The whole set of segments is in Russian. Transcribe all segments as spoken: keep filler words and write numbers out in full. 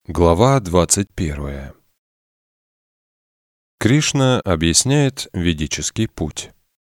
Глава двадцать первая. Кришна объясняет ведический путь.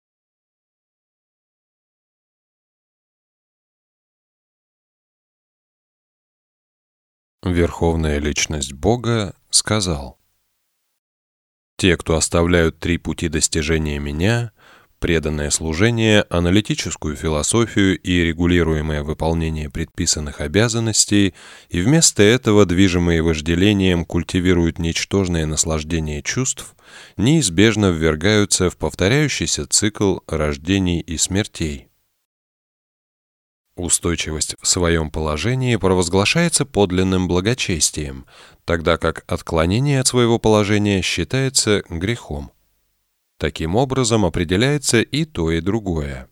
Верховная личность Бога сказал: «Те, кто оставляют три пути достижения Меня, преданное служение, аналитическую философию и регулируемое выполнение предписанных обязанностей, и вместо этого, движимые вожделением, культивируют ничтожное наслаждение чувств, неизбежно ввергаются в повторяющийся цикл рождений и смертей». Устойчивость в своем положении провозглашается подлинным благочестием, тогда как отклонение от своего положения считается грехом. Таким образом определяется и то, и другое.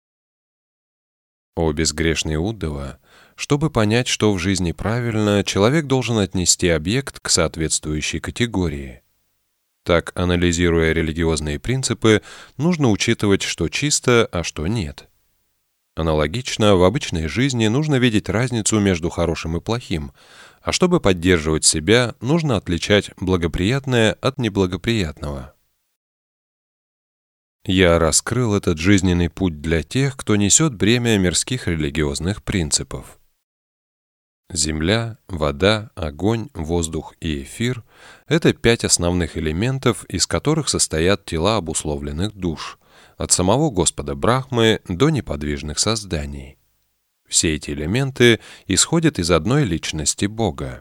О безгрешный Уддава, чтобы понять, что в жизни правильно, человек должен отнести объект к соответствующей категории. Так, анализируя религиозные принципы, нужно учитывать, что чисто, а что нет. Аналогично, в обычной жизни нужно видеть разницу между хорошим и плохим, а чтобы поддерживать себя, нужно отличать благоприятное от неблагоприятного. Я раскрыл этот жизненный путь для тех, кто несет бремя мирских религиозных принципов. Земля, вода, огонь, воздух и эфир — это пять основных элементов, из которых состоят тела обусловленных душ, от самого Господа Брахмы до неподвижных созданий. Все эти элементы исходят из одной личности Бога.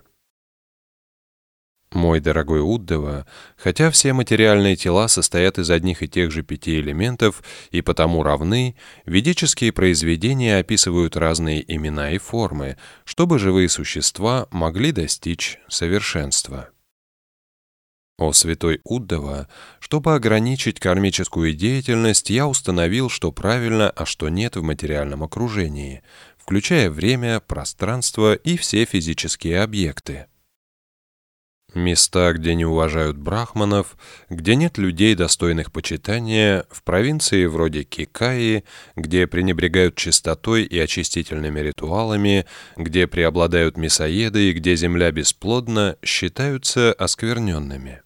Мой дорогой Уддава, хотя все материальные тела состоят из одних и тех же пяти элементов и потому равны, ведические произведения описывают разные имена и формы, чтобы живые существа могли достичь совершенства. О святой Уддава, чтобы ограничить кармическую деятельность, я установил, что правильно, а что нет в материальном окружении, включая время, пространство и все физические объекты. Места, где не уважают брахманов, где нет людей, достойных почитания, в провинции вроде Кикаи, где пренебрегают чистотой и очистительными ритуалами, где преобладают мясоеды и где земля бесплодна, считаются оскверненными.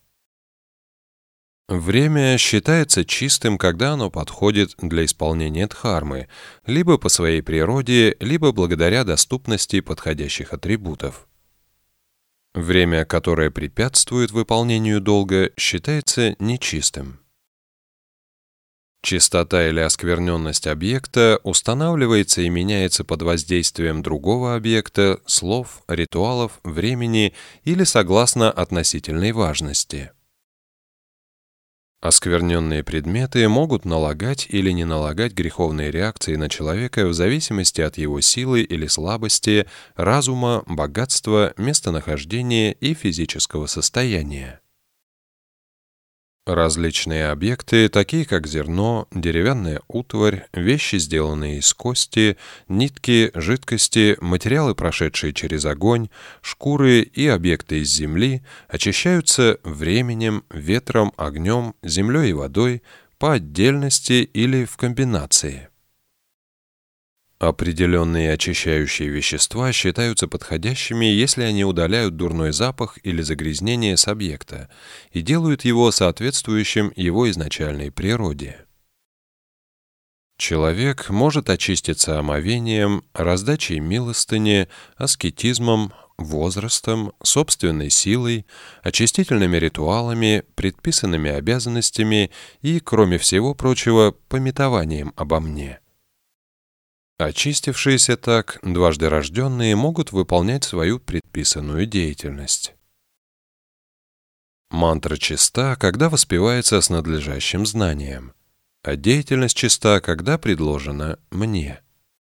Время считается чистым, когда оно подходит для исполнения дхармы, либо по своей природе, либо благодаря доступности подходящих атрибутов. Время, которое препятствует выполнению долга, считается нечистым. Чистота или оскверненность объекта устанавливается и меняется под воздействием другого объекта, слов, ритуалов, времени или согласно относительной важности. Оскверненные предметы могут налагать или не налагать греховные реакции на человека в зависимости от его силы или слабости, разума, богатства, местонахождения и физического состояния. Различные объекты, такие как зерно, деревянная утварь, вещи, сделанные из кости, нитки, жидкости, материалы, прошедшие через огонь, шкуры и объекты из земли, очищаются временем, ветром, огнем, землей и водой по отдельности или в комбинации. Определенные очищающие вещества считаются подходящими, если они удаляют дурной запах или загрязнение с объекта и делают его соответствующим его изначальной природе. Человек может очиститься омовением, раздачей милостыни, аскетизмом, возрастом, собственной силой, очистительными ритуалами, предписанными обязанностями и, кроме всего прочего, памятованием обо мне. Очистившиеся так, дважды рожденные могут выполнять свою предписанную деятельность. Мантра чиста, когда воспевается с надлежащим знанием, а деятельность чиста, когда предложена мне.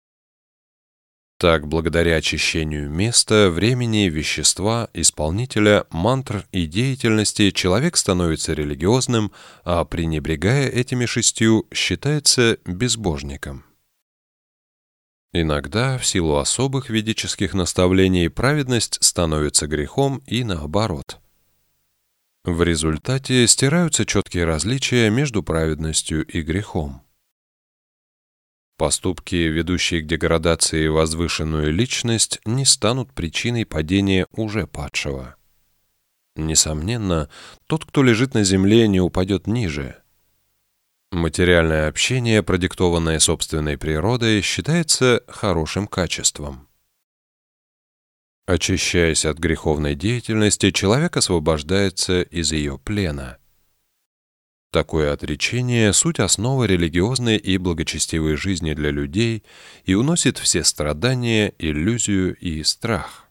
Так, благодаря очищению места, времени, вещества, исполнителя, мантр и деятельности, человек становится религиозным, а пренебрегая этими шестью, считается безбожником. Иногда, в силу особых ведических наставлений, праведность становится грехом и наоборот. В результате стираются четкие различия между праведностью и грехом. Поступки, ведущие к деградации возвышенную личность, не станут причиной падения уже падшего. Несомненно, тот, кто лежит на земле, не упадет ниже. Материальное общение, продиктованное собственной природой, считается хорошим качеством. Очищаясь от греховной деятельности, человек освобождается из ее плена. Такое отречение — суть основы религиозной и благочестивой жизни для людей и уносит все страдания, иллюзию и страх.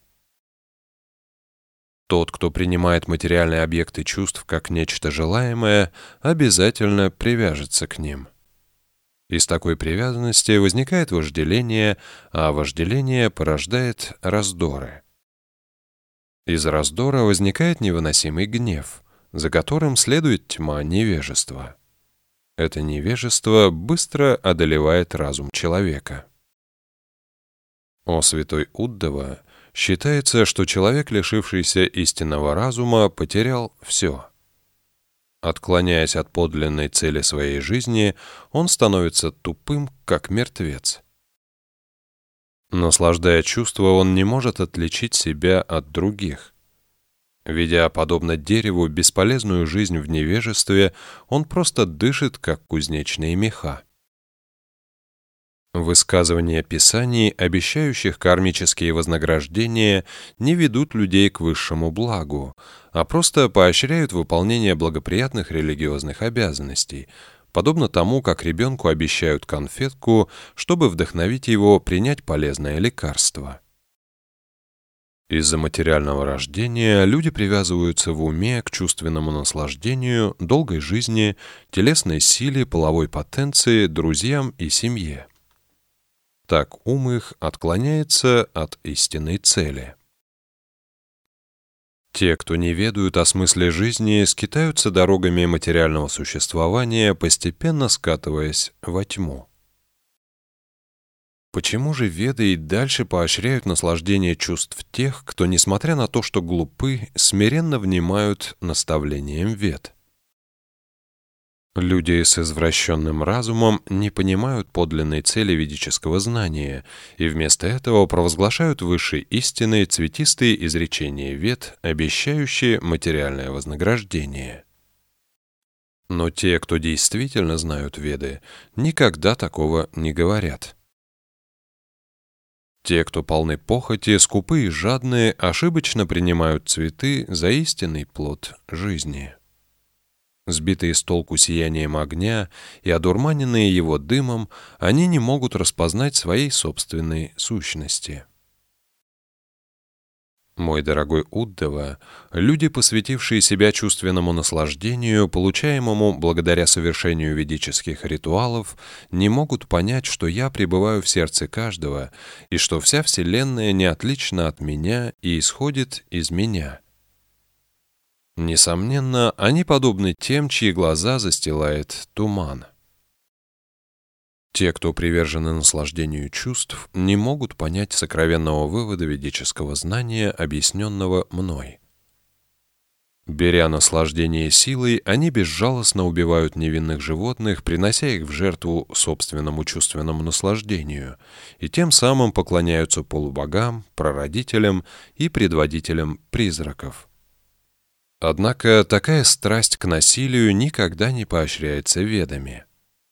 Тот, кто принимает материальные объекты чувств как нечто желаемое, обязательно привяжется к ним. Из такой привязанности возникает вожделение, а вожделение порождает раздоры. Из раздора возникает невыносимый гнев, за которым следует тьма невежества. Это невежество быстро одолевает разум человека. О святой Уддава, считается, что человек, лишившийся истинного разума, потерял все. Отклоняясь от подлинной цели своей жизни, он становится тупым, как мертвец. Наслаждая чувства, он не может отличить себя от других. Ведя, подобно дереву, бесполезную жизнь в невежестве, он просто дышит, как кузнечные меха. Высказывания Писаний, обещающих кармические вознаграждения, не ведут людей к высшему благу, а просто поощряют выполнение благоприятных религиозных обязанностей, подобно тому, как ребенку обещают конфетку, чтобы вдохновить его принять полезное лекарство. Из-за материального рождения люди привязываются в уме к чувственному наслаждению, долгой жизни, телесной силе, половой потенции, друзьям и семье. Так ум их отклоняется от истинной цели. Те, кто не ведают о смысле жизни, скитаются дорогами материального существования, постепенно скатываясь во тьму. Почему же Веды и дальше поощряют наслаждение чувств тех, кто, несмотря на то, что глупы, смиренно внимают наставлениям Вед? Люди с извращенным разумом не понимают подлинной цели ведического знания и вместо этого провозглашают высшей истиной цветистые изречения Вед, обещающие материальное вознаграждение. Но те, кто действительно знают Веды, никогда такого не говорят. Те, кто полны похоти, скупы и жадные, ошибочно принимают цветы за истинный плод жизни. Сбитые с толку сиянием огня и одурманенные его дымом, они не могут распознать своей собственной сущности. Мой дорогой Уддава, люди, посвятившие себя чувственному наслаждению, получаемому благодаря совершению ведических ритуалов, не могут понять, что я пребываю в сердце каждого и что вся Вселенная не отлична от меня и исходит из меня. Несомненно, они подобны тем, чьи глаза застилает туман. Те, кто привержены наслаждению чувств, не могут понять сокровенного вывода ведического знания, объясненного мной. Беря наслаждение силой, они безжалостно убивают невинных животных, принося их в жертву собственному чувственному наслаждению, и тем самым поклоняются полубогам, прародителям и предводителям призраков. Однако такая страсть к насилию никогда не поощряется Ведами.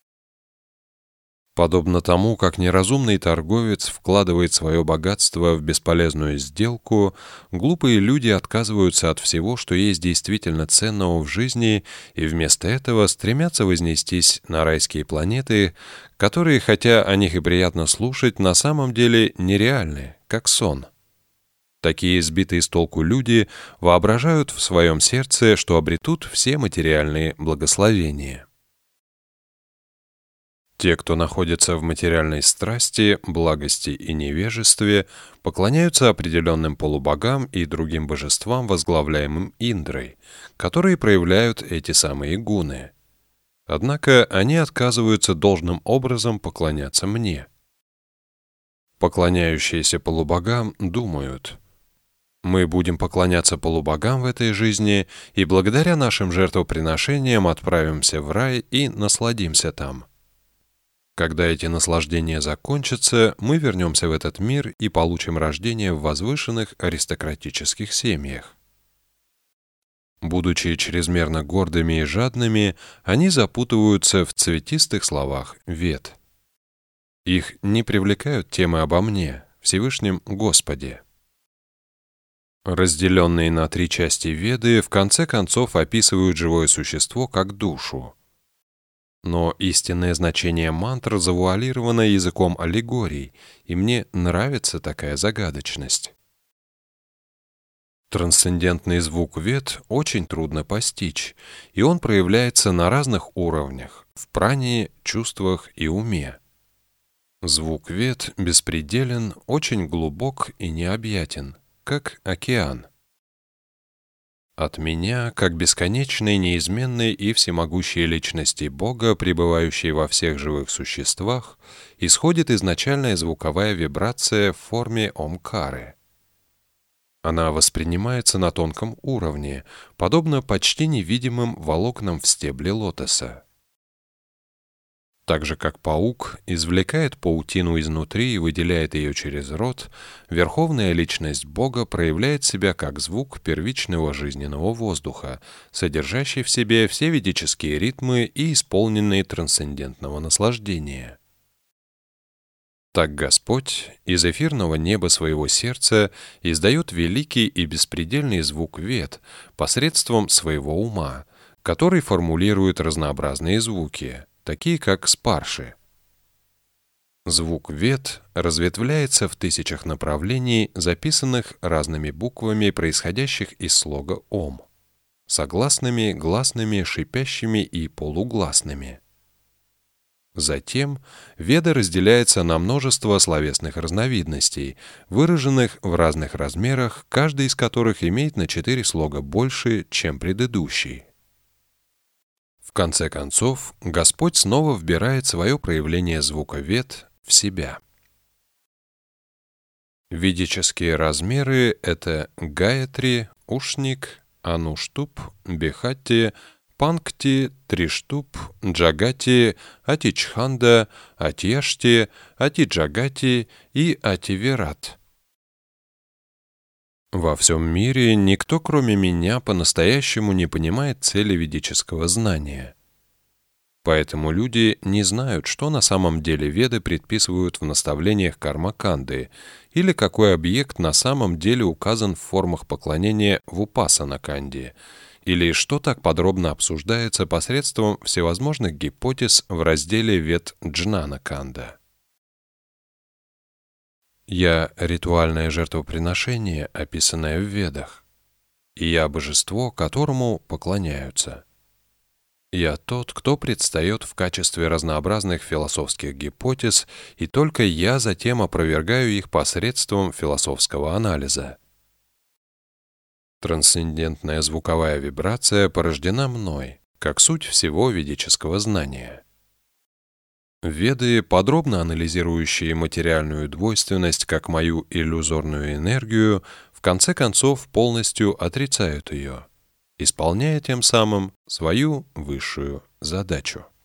Подобно тому, как неразумный торговец вкладывает свое богатство в бесполезную сделку, глупые люди отказываются от всего, что есть действительно ценного в жизни, и вместо этого стремятся вознестись на райские планеты, которые, хотя о них и приятно слушать, на самом деле нереальны, как сон. Такие сбитые с толку люди воображают в своем сердце, что обретут все материальные благословения. Те, кто находится в материальной страсти, благости и невежестве, поклоняются определенным полубогам и другим божествам, возглавляемым Индрой, которые проявляют эти самые гуны. Однако они отказываются должным образом поклоняться мне. Поклоняющиеся полубогам думают: мы будем поклоняться полубогам в этой жизни и благодаря нашим жертвоприношениям отправимся в рай и насладимся там. Когда эти наслаждения закончатся, мы вернемся в этот мир и получим рождение в возвышенных аристократических семьях. Будучи чрезмерно гордыми и жадными, они запутываются в цветистых словах Вед. Их не привлекают темы обо мне, Всевышнем Господе. Разделенные на три части Веды в конце концов описывают живое существо как душу. Но истинное значение мантр завуалировано языком аллегорий, и мне нравится такая загадочность. Трансцендентный звук Вед очень трудно постичь, и он проявляется на разных уровнях – в пране, чувствах и уме. Звук Вед беспределен, очень глубок и необъятен, как океан. От меня, как бесконечной, неизменной и всемогущей личности Бога, пребывающей во всех живых существах, исходит изначальная звуковая вибрация в форме Омкары. Она воспринимается на тонком уровне, подобно почти невидимым волокнам в стебле лотоса. Так же, как паук извлекает паутину изнутри и выделяет ее через рот, верховная личность Бога проявляет себя как звук первичного жизненного воздуха, содержащий в себе все ведические ритмы и исполненные трансцендентного наслаждения. Так Господь из эфирного неба своего сердца издает великий и беспредельный звук Вед посредством своего ума, который формулирует разнообразные звуки, такие как спарши. Звук Вед разветвляется в тысячах направлений, записанных разными буквами, происходящих из слога Ом, согласными, гласными, шипящими и полугласными. Затем Веда разделяется на множество словесных разновидностей, выраженных в разных размерах, каждый из которых имеет на четыре слога больше, чем предыдущий. В конце концов, Господь снова вбирает свое проявление звука Вед в себя. Ведические размеры — это Гаятри, Ушник, Ануштуб, Бехати, Панкти, Триштуб, Джагати, Атичханда, Атьяшти, Атиджагати и Ативират. Во всем мире никто, кроме меня, по-настоящему не понимает цели ведического знания. Поэтому люди не знают, что на самом деле Веды предписывают в наставлениях Карма-канды или какой объект на самом деле указан в формах поклонения в Упасана-канде, или что так подробно обсуждается посредством всевозможных гипотез в разделе Вед Джнана-канда. Я — ритуальное жертвоприношение, описанное в Ведах, и я — божество, которому поклоняются. Я тот, кто предстает в качестве разнообразных философских гипотез, и только я затем опровергаю их посредством философского анализа. Трансцендентная звуковая вибрация порождена мной, как суть всего ведического знания. Веды, подробно анализирующие материальную двойственность как мою иллюзорную энергию, в конце концов полностью отрицают ее, исполняя тем самым свою высшую задачу.